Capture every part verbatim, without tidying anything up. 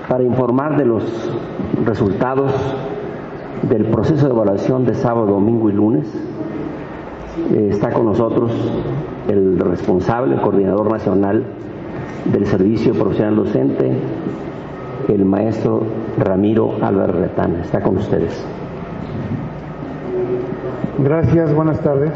para informar de los resultados del proceso de evaluación de sábado, domingo y lunes. Eh, está con nosotros el responsable, el coordinador nacional del Servicio Profesional Docente, el maestro Ramiro Álvarez Retana. Está con ustedes. Gracias, buenas tardes.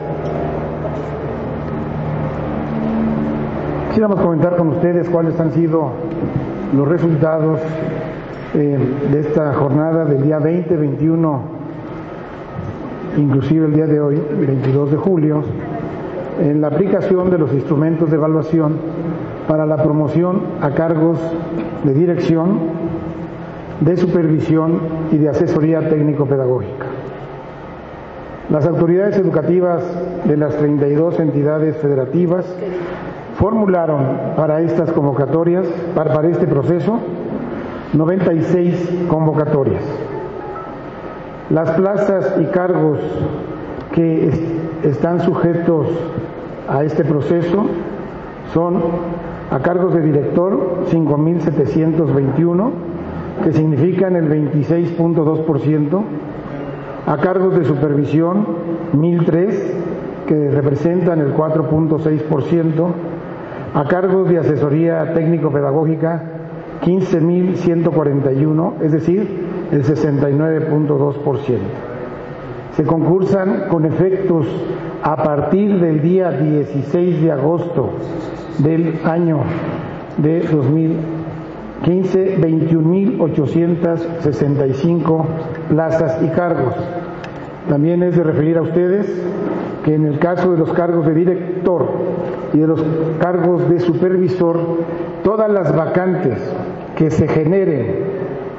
Quisiéramos comentar con ustedes cuáles han sido los resultados eh, de esta jornada del día veinte, veintiuno, inclusive el día de hoy, veintidós de julio, en la aplicación de los instrumentos de evaluación para la promoción a cargos de dirección, de supervisión y de asesoría técnico-pedagógica. Las autoridades educativas de las treinta y dos entidades federativas formularon para estas convocatorias, para, para este proceso, noventa y seis convocatorias. Las plazas y cargos que est están sujetos a este proceso son a cargos de director cinco mil setecientos veintiuno, que significan el veintiséis punto dos por ciento, a cargos de supervisión mil tres, que representan el cuatro punto seis por ciento, a cargos de asesoría técnico-pedagógica quince mil ciento cuarenta y uno, es decir, el sesenta y nueve punto dos por ciento. Se concursan con efectos a partir del día dieciséis de agosto del año de dos mil quince, veintiún mil ochocientas sesenta y cinco plazas y cargos. También es de referir a ustedes que en el caso de los cargos de director y de los cargos de supervisor, todas las vacantes que se generen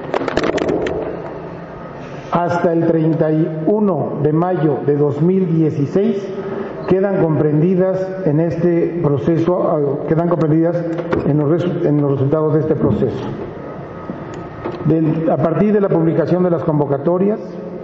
hasta el treinta y uno de mayo de dos mil dieciséis quedan comprendidas en este proceso, quedan comprendidas en los, en los resultados de este proceso. De, a partir de la publicación de las convocatorias,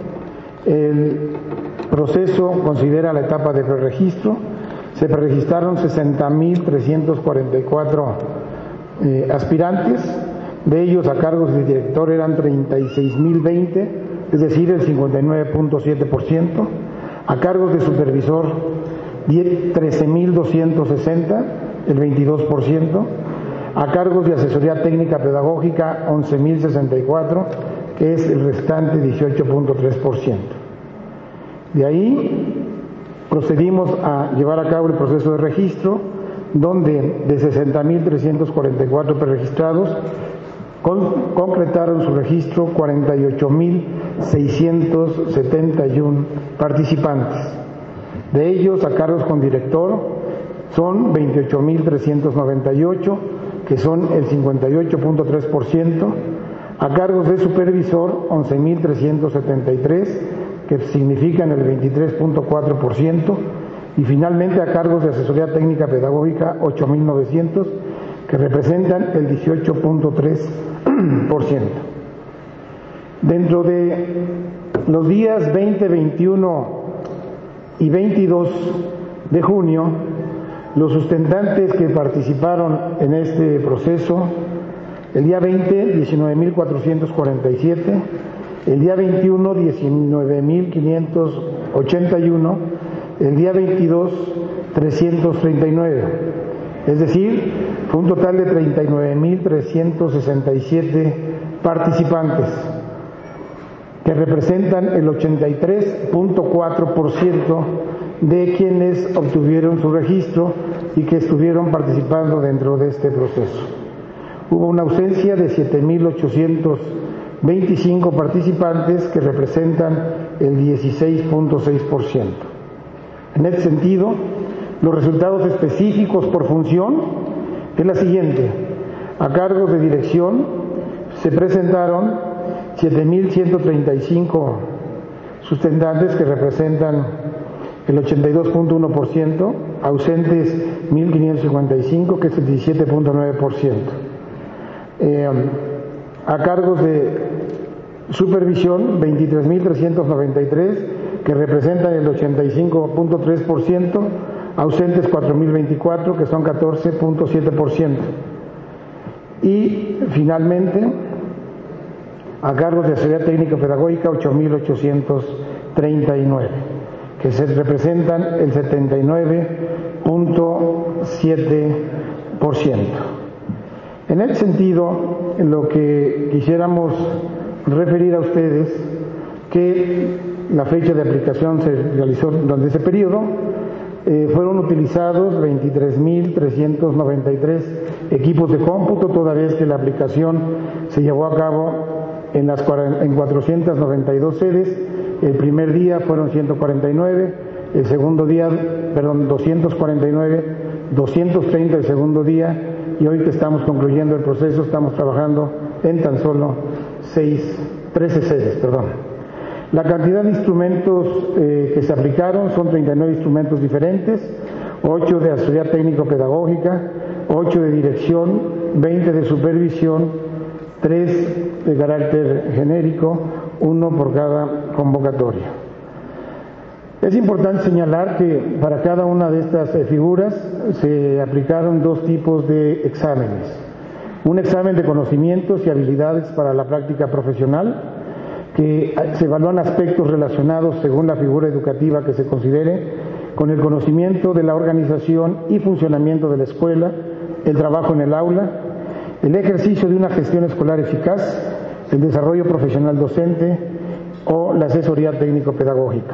el proceso considera la etapa de preregistro. Se preregistraron sesenta mil trescientos cuarenta y cuatro eh, aspirantes, de ellos a cargos de director eran treinta y seis mil veinte, es decir, el cincuenta y nueve punto siete por ciento, a cargos de supervisor trece mil doscientos sesenta, el veintidós por ciento, a cargos de asesoría técnica pedagógica once mil sesenta y cuatro, que es el restante dieciocho punto tres por ciento. De ahí procedimos a llevar a cabo el proceso de registro, donde de sesenta mil trescientos cuarenta y cuatro preregistrados con, concretaron su registro cuarenta y ocho mil seiscientos setenta y uno participantes. De ellos, a cargos con director son veintiocho mil trescientos noventa y ocho, que son el cincuenta y ocho punto tres por ciento, a cargos de supervisor once mil trescientos setenta y tres, que significan el veintitrés punto cuatro por ciento, y finalmente a cargos de asesoría técnica pedagógica ocho mil novecientos, que representan el dieciocho punto tres por ciento. Dentro de los días veinte, veintiuno y veintidós de junio, los sustentantes que participaron en este proceso, el día veinte, diecinueve mil cuatrocientos cuarenta y siete, el día veintiuno, diecinueve mil quinientos ochenta y uno, el día veintidós, trescientos treinta y nueve, es decir, fue un total de treinta y nueve mil trescientos sesenta y siete participantes, que representan el ochenta y tres punto cuatro por ciento de quienes obtuvieron su registro y que estuvieron participando dentro de este proceso. Hubo una ausencia de siete mil ochocientos veinticinco participantes, que representan el dieciséis punto seis por ciento. En este sentido, los resultados específicos por función es la siguiente. A cargos de dirección se presentaron siete mil ciento treinta y cinco sustentantes, que representan el ochenta y dos punto uno por ciento, ausentes mil quinientos cincuenta y cinco, que es el diecisiete punto nueve por ciento. Eh, a cargos de supervisión, veintitrés mil trescientos noventa y tres, que representan el ochenta y cinco punto tres por ciento, ausentes cuatro mil veinticuatro, que son catorce punto siete por ciento. Y finalmente, a cargos de asesoría técnica pedagógica ocho mil ochocientos treinta y nueve, que se representan el setenta y nueve punto siete por ciento. En ese sentido, lo que quisiéramos referir a ustedes, que la fecha de aplicación se realizó durante ese periodo, eh, fueron utilizados veintitrés mil trescientos noventa y tres equipos de cómputo, toda vez que la aplicación se llevó a cabo en, las, en cuatrocientas noventa y dos sedes. El primer día fueron ciento cuarenta y nueve, el segundo día, perdón, doscientos cuarenta y nueve, doscientos treinta el segundo día, y hoy que estamos concluyendo el proceso estamos trabajando en tan solo seis, trece sedes, perdón. La cantidad de instrumentos eh, que se aplicaron son treinta y nueve instrumentos diferentes, ocho de asesoría técnico-pedagógica, ocho de dirección, veinte de supervisión, tres de carácter genérico, uno por cada convocatoria. Es importante señalar que para cada una de estas figuras se aplicaron dos tipos de exámenes. Un examen de conocimientos y habilidades para la práctica profesional, que se evalúan aspectos relacionados según la figura educativa que se considere, con el conocimiento de la organización y funcionamiento de la escuela, el trabajo en el aula, el ejercicio de una gestión escolar eficaz, el desarrollo profesional docente o la asesoría técnico-pedagógica.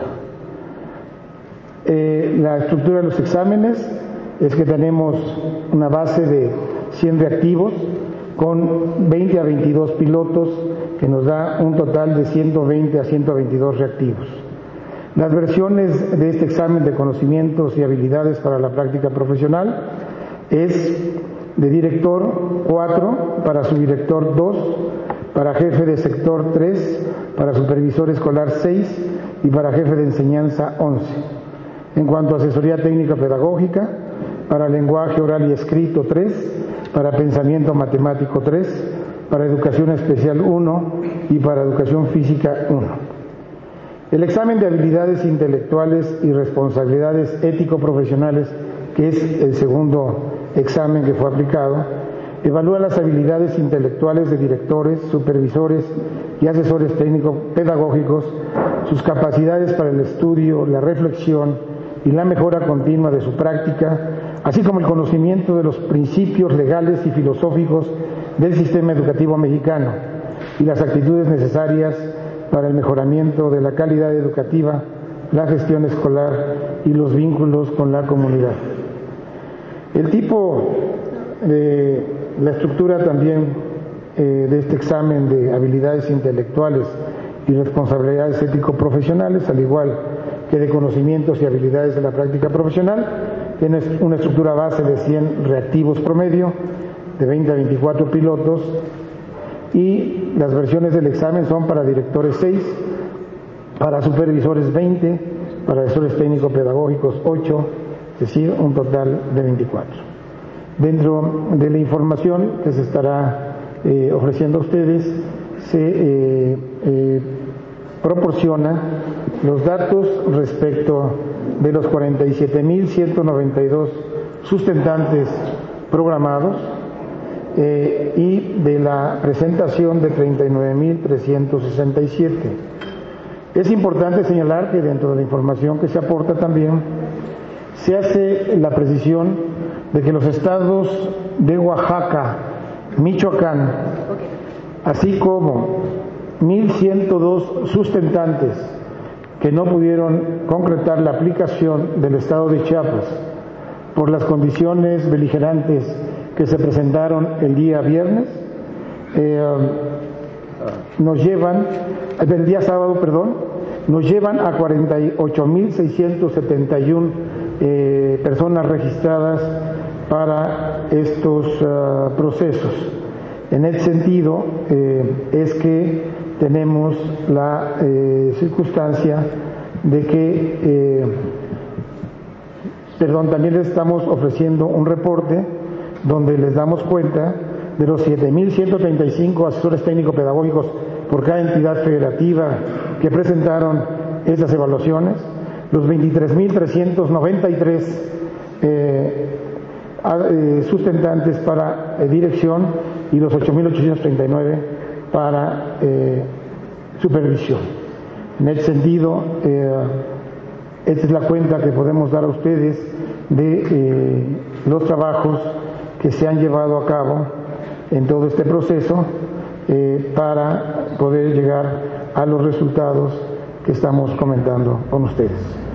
Eh, la estructura de los exámenes es que tenemos una base de cien reactivos con veinte a veintidós pilotos, que nos da un total de ciento veinte a ciento veintidós reactivos. Las versiones de este examen de conocimientos y habilidades para la práctica profesional es de director cuatro, para subdirector dos, para jefe de sector tres, para supervisor escolar seis y para jefe de enseñanza once. En cuanto a asesoría técnica pedagógica, para lenguaje oral y escrito tres, para pensamiento matemático tres, para educación especial uno y para educación física uno. El examen de habilidades intelectuales y responsabilidades ético-profesionales, que es el segundo examen que fue aplicado, evalúa las habilidades intelectuales de directores, supervisores y asesores técnico-pedagógicos, sus capacidades para el estudio, la reflexión y la mejora continua de su práctica, así como el conocimiento de los principios legales y filosóficos del sistema educativo mexicano y las actitudes necesarias para el mejoramiento de la calidad educativa, la gestión escolar y los vínculos con la comunidad. El tipo de la estructura también eh, de este examen de habilidades intelectuales y responsabilidades ético-profesionales, al igual que de conocimientos y habilidades de la práctica profesional, tiene una estructura base de cien reactivos promedio, de veinte a veinticuatro pilotos, y las versiones del examen son para directores seis, para supervisores veinte, para asesores técnico-pedagógicos ocho, es decir, un total de veinticuatro. Dentro de la información que se estará eh, ofreciendo a ustedes, se eh, eh, proporciona los datos respecto de los cuarenta y siete mil ciento noventa y dos sustentantes programados eh, y de la presentación de treinta y nueve mil trescientos sesenta y siete. Es importante señalar que dentro de la información que se aporta también se hace la precisión de que los estados de Oaxaca, Michoacán, así como mil ciento dos sustentantes que no pudieron concretar la aplicación del estado de Chiapas por las condiciones beligerantes que se presentaron el día viernes, eh, nos llevan, el día sábado, perdón, nos llevan a cuarenta y ocho mil seiscientos setenta y uno eh, personas registradas para estos uh, procesos. En ese sentido, eh, es que tenemos la eh, circunstancia de que, eh, perdón, también les estamos ofreciendo un reporte donde les damos cuenta de los siete mil ciento treinta y cinco asesores técnico-pedagógicos por cada entidad federativa que presentaron esas evaluaciones, los veintitrés mil trescientos noventa y tres eh, sustentantes para eh, dirección y los ocho mil ochocientos treinta y nueve para eh, supervisión. En ese sentido, eh, esta es la cuenta que podemos dar a ustedes de eh, los trabajos que se han llevado a cabo en todo este proceso eh, para poder llegar a los resultados que estamos comentando con ustedes.